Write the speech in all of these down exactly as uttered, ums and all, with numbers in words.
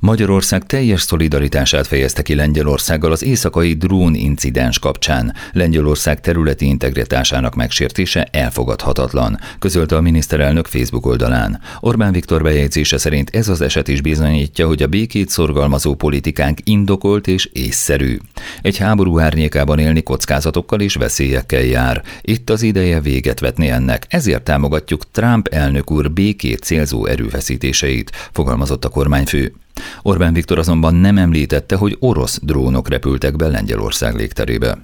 Magyarország teljes szolidaritását fejezte ki Lengyelországgal az éjszakai drón incidens kapcsán. Lengyelország területi integritásának megsértése elfogadhatatlan, közölte a miniszterelnök Facebook oldalán. Orbán Viktor bejegyzése szerint ez az eset is bizonyítja, hogy a békét szorgalmazó politikánk indokolt és észszerű. Egy háború árnyékában élni kockázatokkal és veszélyekkel jár. Itt az ideje véget vetni ennek, ezért támogatjuk Trump elnök úr békét célzó erőfeszítéseit, fogalmazott a kormányfő. Orbán Viktor azonban nem említette, hogy orosz drónok repültek be Lengyelország légterébe.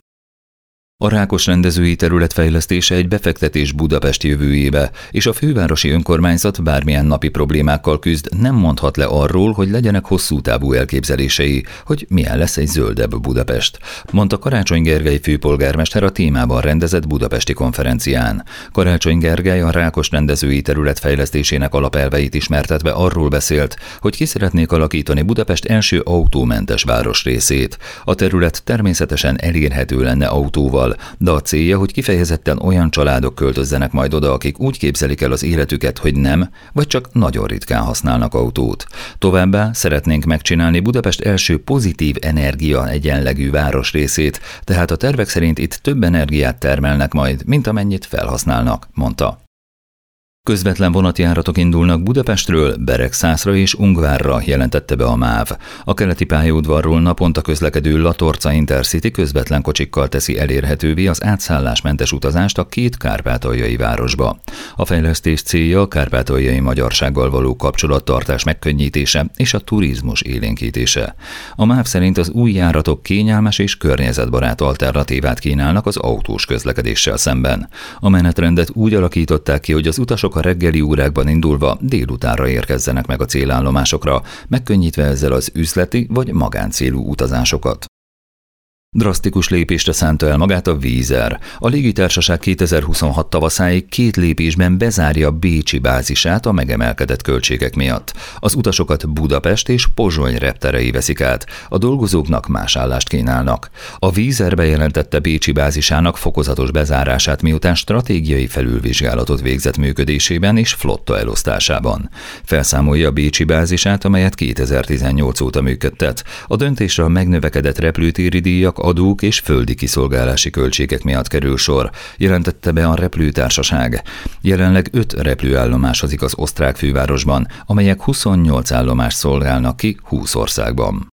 A Rákos rendezői terület fejlesztése egy befektetés Budapest jövőjébe, és a fővárosi önkormányzat bármilyen napi problémákkal küzd, nem mondhat le arról, hogy legyenek hosszú távú elképzelései, hogy milyen lesz egy zöldebb Budapest, mondta Karácsony Gergely főpolgármester a témában rendezett budapesti konferencián. Karácsony Gergely a Rákos rendezői terület fejlesztésének alapelveit ismertetve arról beszélt, hogy ki szeretnék alakítani Budapest első autómentes városrészét. A terület természetesen elérhető lenne autóval, de a célja, hogy kifejezetten olyan családok költözzenek majd oda, akik úgy képzelik el az életüket, hogy nem, vagy csak nagyon ritkán használnak autót. Továbbá szeretnénk megcsinálni Budapest első pozitív energia egyenlegű városrészét, tehát a tervek szerint itt több energiát termelnek majd, mint amennyit felhasználnak, mondta. Közvetlen vonatjáratok indulnak Budapestről Beregszászra és Ungvárra, jelentette be a MÁV. A keleti pályaudvarról naponta közlekedő Latorca Intercity közvetlen kocsikkal teszi elérhetővé az átszállásmentes utazást a két kárpátaljai városba. A fejlesztés célja a kárpátaljai magyarsággal való kapcsolattartás megkönnyítése és a turizmus élénkítése. A MÁV szerint az új járatok kényelmes és környezetbarát alternatívát kínálnak az autós közlekedéssel szemben. A menetrendet úgy alakították ki, hogy az utasok a reggeli órákban indulva délutánra érkezzenek meg a célállomásokra, megkönnyítve ezzel az üzleti vagy magáncélú utazásokat. Drasztikus lépésre szánta el magát a Wizz Air. A légitársaság kétezer-huszonhat tavaszáig két lépésben bezárja bécsi bázisát a megemelkedett költségek miatt. Az utasokat Budapest és Pozsony repterei veszik át, a dolgozóknak más állást kínálnak. A Wizz Air bejelentette bécsi bázisának fokozatos bezárását, miután stratégiai felülvizsgálatot végzett működésében és flotta elosztásában. Felszámolja a bécsi bázisát, amelyet kétezer-tizennyolc óta működtet. A döntésre a megnövekedett repülőtéri díjak, adók és földi kiszolgálási költségek miatt kerül sor, jelentette be a repülőtársaság. Jelenleg öt repülőállomásozik az osztrák fővárosban, amelyek huszonnyolc állomást szolgálnak ki húsz országban.